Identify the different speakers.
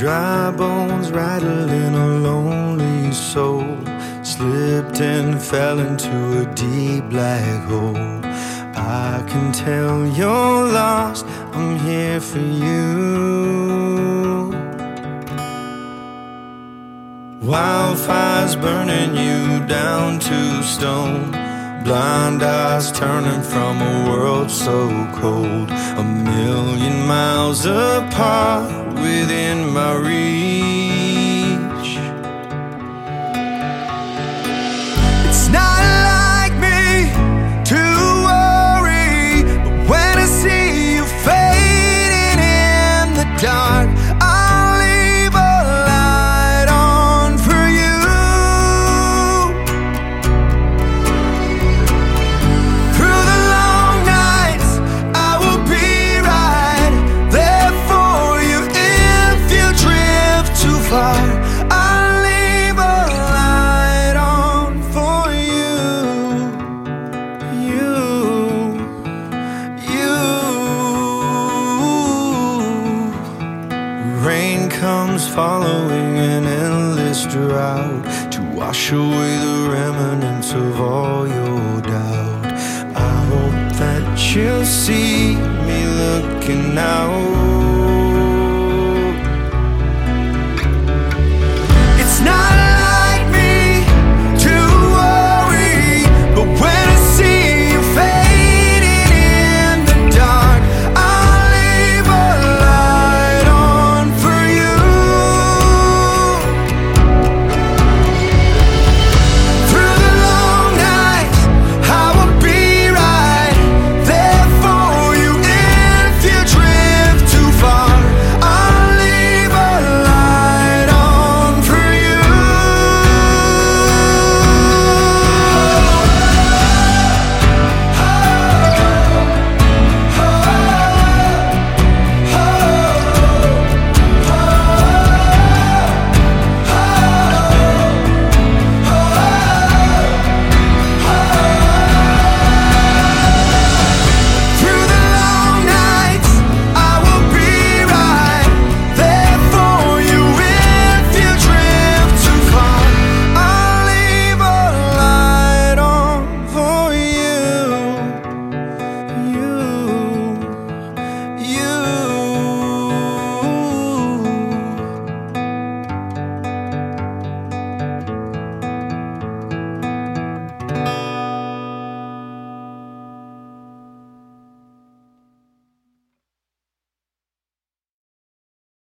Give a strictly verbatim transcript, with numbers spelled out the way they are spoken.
Speaker 1: Dry bones rattling a lonely soul, slipped and fell into a deep black hole. I can tell you're lost, I'm here for you. Wildfires burning you down to stone, blind eyes turning from a world so cold. A million miles apart within my reach. It's not like me to worry, but when I see you fading in the dark, I'll leave a light on for you. Through the long nights, I will be right there for you. If you drift too far, I'll leave a light on for you. You, you. Rain comes following an endless drought to wash away the remnants of all your doubt. I hope that you'll see me looking out.